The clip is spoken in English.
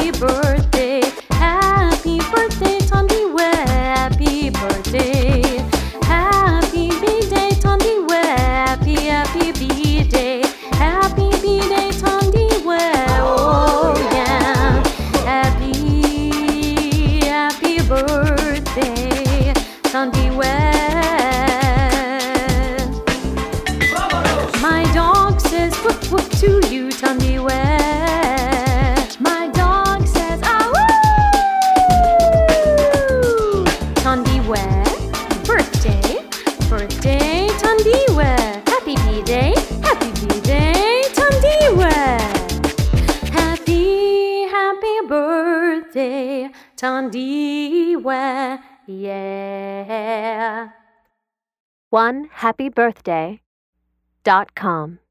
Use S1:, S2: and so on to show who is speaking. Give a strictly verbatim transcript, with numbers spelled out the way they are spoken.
S1: happy birthday, happy birthday, Tandiwe, happy birthday, happy birthday, Tandiwe, happy, happy birthday, happy birthday, Tandiwe, oh yeah, happy, happy birthday, Tandiwe. My dog says whoop whoop to you, Tandiwe. My dog says ah woo. Tandiwe, birthday, birthday, Tandiwe. Happy B-day, happy B-day, Tandiwe. Happy, happy birthday, Tandiwe. Yeah.
S2: One happy birthday dot com